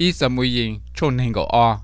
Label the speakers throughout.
Speaker 1: ý sa mùi yên chôn hình gạo o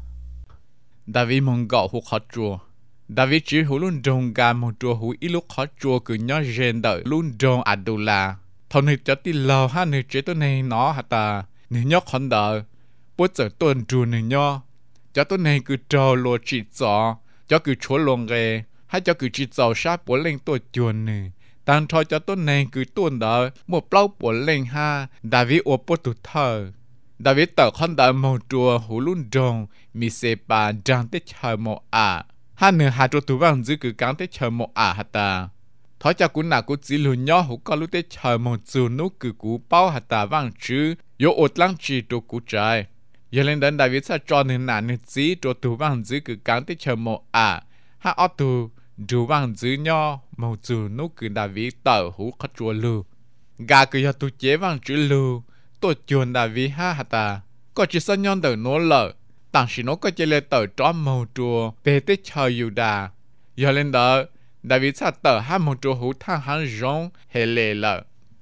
Speaker 1: David mong gạo hụt khó chùa David chỉ hú luôn trông gà một chùa hú ít lúc khó chùa cứ nhớ rèn đợi luôn trông Adula thầu này cho tí lầu ha này chế tôi này nó hả ta này nhóc khẩn đợi bố giờ tuần chùa này nhó cho tôi này cứ trâu lùa chỉ rõ cho cứ chúa luôn ghê hay cho cứ chỉ rõ sát bố lên tôi chuồn này tăng thôi cho tôi này cứ tuần đợi một lâu bố lên ha David ô bố tụt thờ David tờ khẩn đợi một chùa hú luôn trông mi se bà trang tích chờ một hai nửa hai chỗ tụ vang giữ cứ cán tới chờ một hả ta thói cho cú nào cú chỉ lùi nhỏ hú có lúc tới chờ một dù nút cứ cú bao hả ta vang chứ yếu ột lăng chỉ chỗ cú trái giờ lên đến David sẽ cho nên nản nên chỉ chỗ tụ vang giữ cứ cán tới chờ một hai ở tụ tụ vang giữ nhỏ một dù nút cứ David tờ hú khát chùa lù gà cứ giờ tụ chế vang chữ lù tôi chuồn David hả ta có chỉ sao nhon đời nô lợ tàng sĩ nó có chơi lên tờ trò màu chùa về tới chờ dù đà giờ lên đó David sa tờ hai màu chùa hữu thang hắn rong hệ lệ lợ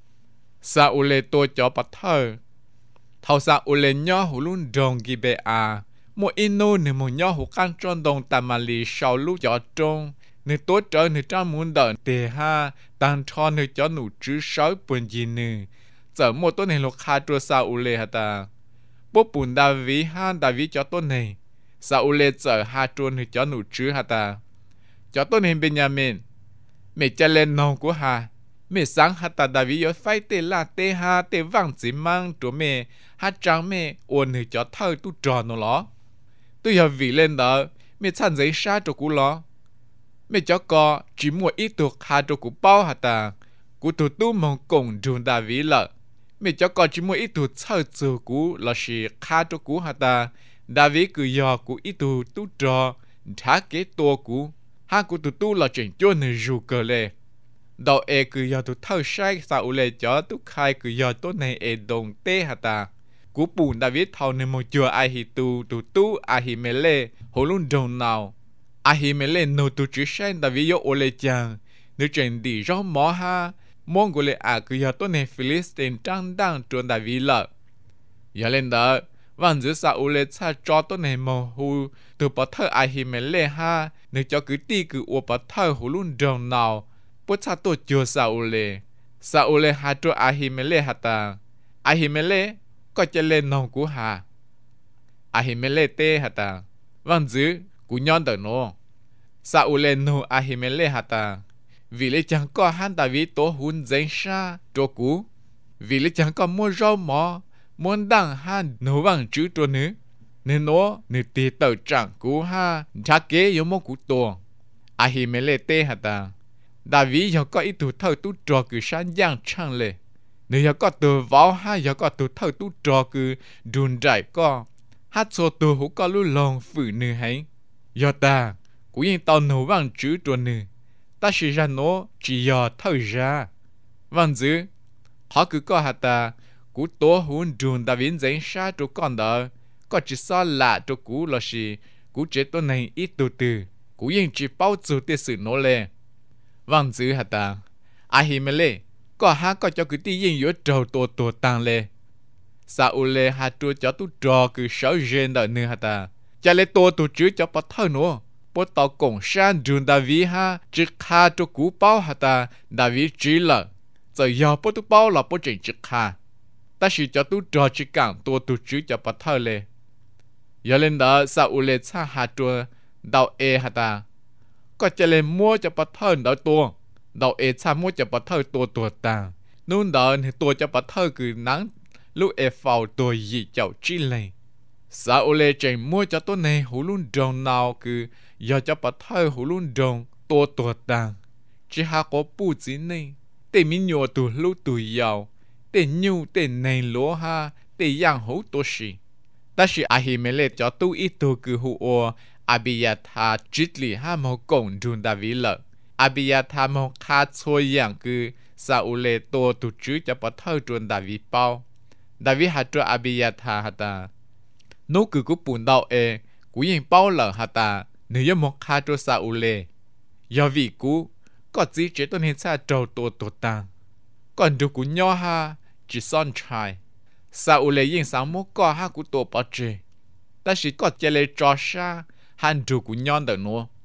Speaker 1: sa u lê tôi cho bắt thơ thầu sa u lê nhỏ hữu luôn rong ghi bê một ino nửa một nhỏ hữu can tròn đồng tamali sau lúc cho trông nửa tối trở nửa trang muốn đợi tề ha tăng cho nửa cho nụ chữ sáu buồn gì nửa giờ một tối này lục hai chùa sa u lê hả ta bố bùn David cho tôi này sao lê chờ hai tuần thì cho nụ chứ hả ta cho tôi này Benjamin mẹ cha lên nòng của hà mẹ sáng hả ta David ở phải tê là tê ha tê vang chỉ mang chỗ mẹ hát trắng mẹ ôn thì cho thơ tu tròn nó ló tôi giờ vì lên đó mẹ chăn giấy xa cho cú ló mẹ cho có chỉ mua ít thuộc hà cho cú bao hả ta cú tụt tu mong cùng trường David lợ mẹ cho con chỉ muốn ít tu chơi chơi cũ là sự khá cho cũ hả ta David cứ giờ cũ ít tu tu trò thả cái tua cũ ha cũ tu tu là chuyện cho nên rủ cờ lệ đầu e cứ giờ tu thâu sai sao lệ cho tu khai cứ giờ tối này e đồng tê hả ta cũ bùn David thâu nên một chùa ai hi tu ai hi mê lệ hồ luôn đồng nào ai hi mê lệ nô tu chỉ sai David yo ole chàng nếu chuyện đi rõ mỏ ha mong của lệ cứ giờ tôi này Philistine trang đang trốn David lợ giờ lên đó văn giữ sao lệ cha cho tôi này mồ hu từ bắt thơ ai hi mê lệ ha nếu cho cứ ti cứ uo bắt thơ hu luôn đồng nào bố cha tôi chưa sao lệ ha cho ai hi mê lệ hả ta ai hi mê lệ có chơi lên nòng của hà ai hi mê lệ tê hả ta văn giữ của nhon đời nó sao lệ nô ai hi mê lệ hả ta vì lẽ chẳng có hắn David tổ hun danh sa cho cú vì lẽ chẳng có mua rau mò muốn đăng hắn nấu vàng chữ cho nữa nên nó nửa tì tờ chẳng cú ha cha kế yếu mong cú tổ hi mê lệ tê hả ta David giờ có ít tu thơ tu trò cứ sáng giang chăng lệ nếu giờ có tu vào ha giờ có tu thơ tu trò cứ đun rải co hát số tu hú có lưu lòng phử nửa hay giờ ta cú yên tao nấu vàng chữ cho nữa ta chỉ ra nó chỉ giờ thở ra văn dữ họ cứ có hạt ta cú tổ hun đun David danh sa cho con đó có chỉ sao lạ cho cú là gì cú chế tôi này ít từ từ cú yên chỉ bao giờ tiền sự nó lên văn dữ hạt ta ai hi mê lệ có ha có cho cứ ti yên yếu trâu tổ tăng lên sao lệ hạt cho tu trò cứ sáu gen đợi nữa hạt ta cha lệ tổ chứ cho bắt thở nữa bố tao cùng sang đường David ha chỉ khá cho cú bao hả ta David chỉ là giờ giờ bố tu bao là bố chuyện chỉ khá ta chỉ cho tu trò chỉ càng tu chứ cho bắt thơ lệ giờ lên đó sao lệ cha hạt chua đào e hả ta có cho lên mua cho bắt thơ đó tu đào e cha mua cho bắt thơ tu ta nôn đó thì tu cho bắt thơ cứ nắng lúc e phao tu gì chậu chỉ lên sao lệ chạy mua cho tôi này hú luôn trồng nào cứ giờ cho bắt thơ hú luôn trồng tổ tàng chỉ ha có bù gì này để mình nhổ từ lúc từ giàu để nhiều để này lúa ha để yang hú tổ sĩ ta chỉ hi mê lệ cho tôi ít tu cứ hú ô Abiathar chít lì ha màu cổng đun David lợ Abiathar màu khá xôi yang cứ sao lệ tổ tu chứ cho bắt thơ đun David bao David ha cho Abiathar ha ta nó cứ bùn đau e cú yên bao lợ hả ta nếu một khá cho sao lệ do vì cú có gì chế tôi nên xa trâu tổ tàng còn được cú nhỏ ha chỉ son trai sao lấy yên sáng mua co ha của tổ bảo trì ta chỉ có chơi lấy trò xa han đủ của nhon đỡ nữa